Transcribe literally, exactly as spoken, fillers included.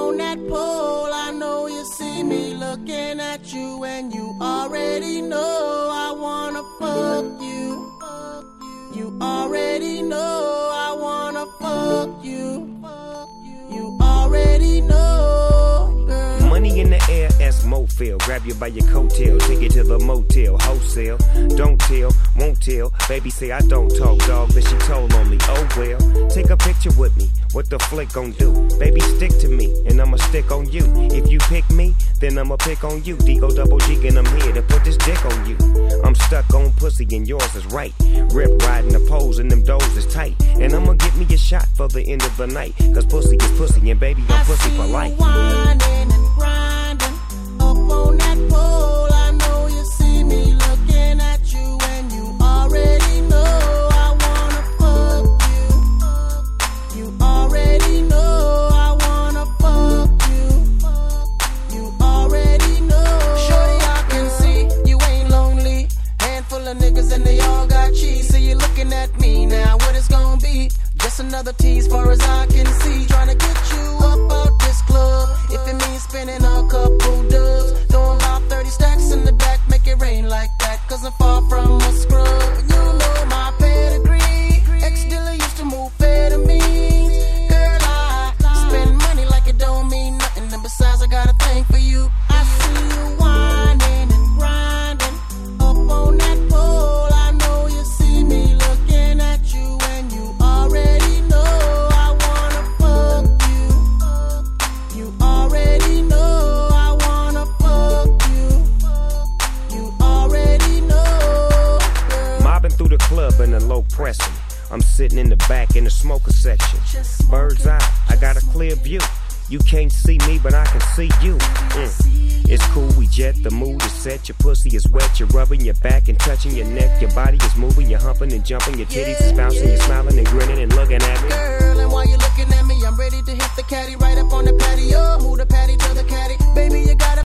on that pole, I know you see me looking at you, and you already know I wanna fuck you. You already know I wanna fuck you. You already know, girl. Money in the air, as Mofil. Grab you by your coattail, take it to the motel, wholesale. Don't tell, won't tell. Baby say I don't talk, dog, then she told on me. Oh well, take a picture with me. What the flick gon' do? Baby, stick to me, and I'ma stick on you. If you pick me, then I'ma pick on you. D-O double G, and I'm here to put this dick on you. I'm stuck on pussy, and yours is right. Rip riding the poles, and them doors is tight. And I'ma get me a shot for the end of the night. Cause pussy is pussy, and baby, I'm pussy for life. Whining and grinding up on that pole. I know you see me looking at you, and you already know I wanna fuck you. You already know I wanna fuck you. You already know. Shorty, I can see you ain't lonely. Handful of niggas and they all got cheese. See you looking at me now. What it's gonna be? Just another tease, far as I can see. Trying to get you up out this club. If it means spending a couple dubs, throwing about thirty stacks in the back, make it rain like that. Cause I'm far from a scrub. You know my pedigree. Ex-dealer used to move amphetamines. Girl, I spend money like it don't mean nothing. And besides, I got a thing for you. I see you whining and grinding up on that pole. I know you see me looking at you, and you already know I wanna fuck you. You already know I wanna fuck you. You already know, girl. Mobbing through the club in a low pressing. I'm sitting in the back in the smoker section. Bird's eye, I got a clear view. You can't see me, but I can see you. Mm. It's cool, we jet, the mood is set. Your pussy is wet, you're rubbing your back and touching your neck. Your body is moving, you're humping and jumping. Your titties is bouncing, you're smiling and grinning and looking at me. Girl, and while you're looking at me, I'm ready to hit the caddy right up on the patio. Move the patty to the caddy. Baby, you gotta